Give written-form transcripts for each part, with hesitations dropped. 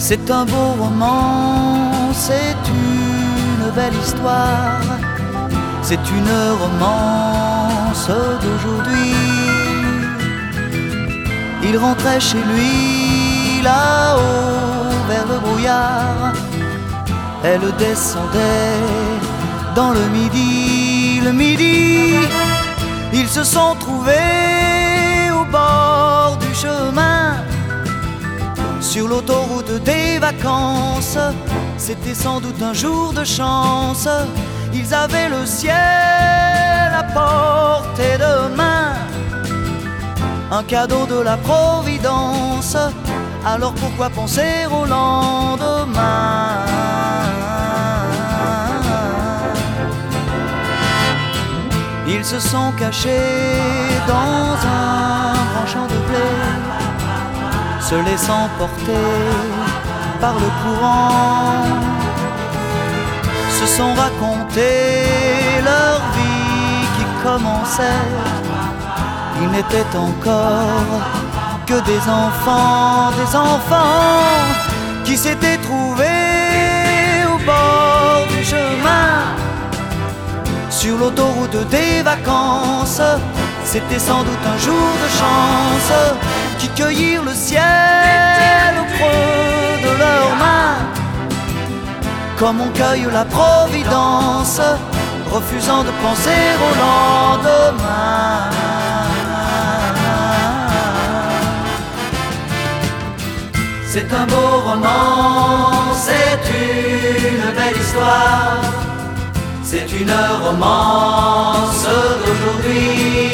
C'est un beau roman, c'est une belle histoire, c'est une romance d'aujourd'hui. Il rentrait chez lui là-haut vers le brouillard, elle descendait dans le midi. Le midi, ils se sont trouvés au bord du chemin, sur l'autoroute des vacances. C'était sans doute un jour de chance, ils avaient le ciel à portée de main, un cadeau de la Providence. Alors pourquoi penser au lendemain? Ils se sont cachés dans un grand champ de blé, se laissant porter par le courant, se sont raconté leur vie qui commençait. Ils n'étaient encore que des enfants qui s'étaient trouvés au bord du chemin, sur l'autoroute des vacances. C'était sans doute un jour de chance, qui cueillirent le ciel au creux de leurs mains, comme on cueille la Providence, refusant de penser au lendemain. C'est un beau roman, c'est une belle histoire, c'est une romance d'aujourd'hui.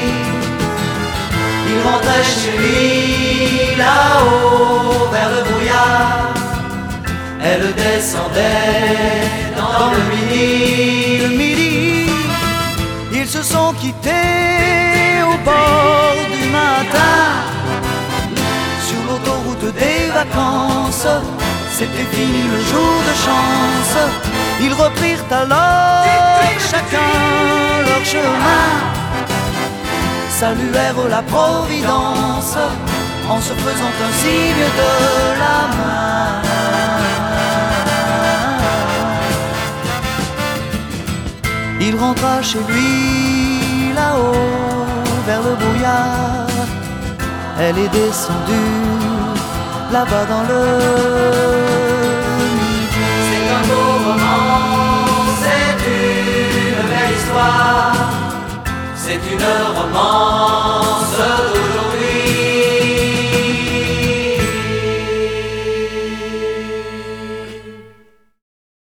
Il rentrait chez lui là-haut vers le brouillard, elle descendait dans le midi. Le midi, ils se sont quittés au bord du matin, sur l'autoroute des vacances. C'était fini le jour de chance, ils reprirent alors chacun leur chemin, saluèrent la Providence en se faisant un signe de la main. Il rentra chez lui là-haut vers le brouillard, elle est descendue là-bas dans le midi. C'est un beau roman, c'est une belle histoire, c'est une romance